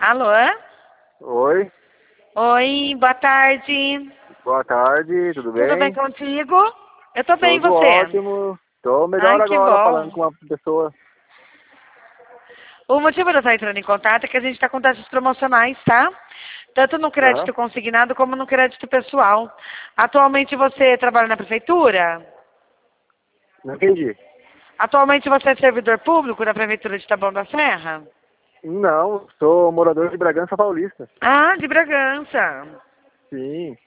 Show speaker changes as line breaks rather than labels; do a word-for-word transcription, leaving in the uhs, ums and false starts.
Alô?
Oi,
Oi, boa tarde.
boa tarde, tudo bem?
Tudo bem contigo? Eu tô bem, e
Tudo
você?
ótimo. Tô melhor
Ai, que
agora falando
bom.
com uma pessoa.
O motivo de eu estar entrando em contato é que a gente está com taxas promocionais, tá? Tanto no
Aham,
crédito consignado como no crédito pessoal. Atualmente você trabalha na prefeitura?
não entendi.
Atualmente você é servidor público da prefeitura de Taboão da Serra?
Não, sou morador de Bragança Paulista.
Ah, de Bragança.
Sim.